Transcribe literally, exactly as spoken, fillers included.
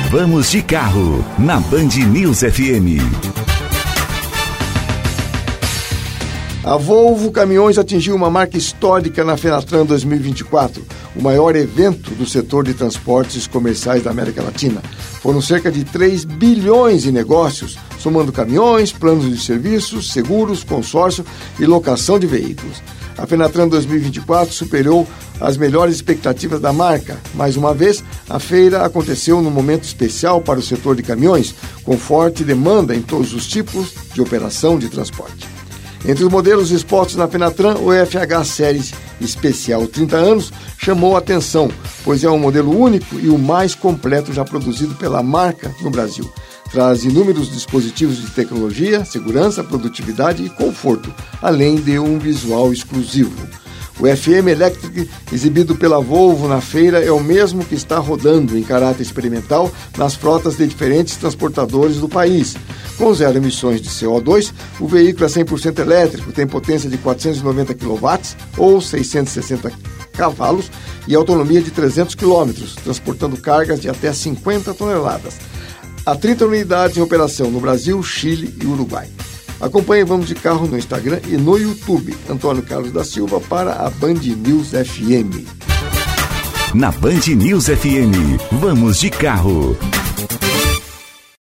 Vamos de Carro, na Band News F M. A Volvo Caminhões atingiu uma marca histórica na Fenatran dois mil e vinte e quatro, o maior evento do setor de transportes comerciais da América Latina. Foram cerca de três bilhões em negócios, somando caminhões, planos de serviços, seguros, consórcio e locação de veículos. A Fenatran dois mil e vinte e quatro superou as melhores expectativas da marca. Mais uma vez, a feira aconteceu num momento especial para o setor de caminhões, com forte demanda em todos os tipos de operação de transporte. Entre os modelos expostos na Fenatran, o F H Series Especial trinta anos chamou a atenção, pois é um modelo único e o mais completo já produzido pela marca no Brasil. Traz inúmeros dispositivos de tecnologia, segurança, produtividade e conforto, além de um visual exclusivo. O F M Electric, exibido pela Volvo na feira, é o mesmo que está rodando em caráter experimental nas frotas de diferentes transportadores do país. Com zero emissões de C O dois, o veículo é cem por cento elétrico, tem potência de quatrocentos e noventa quilowatts ou seiscentos e sessenta cavalos e autonomia de trezentos quilômetros, transportando cargas de até cinquenta toneladas. Há trinta unidades em operação no Brasil, Chile e Uruguai. Acompanhe Vamos de Carro no Instagram e no YouTube. Antônio Carlos da Silva para a Band News F M. Na Band News F M, Vamos de Carro.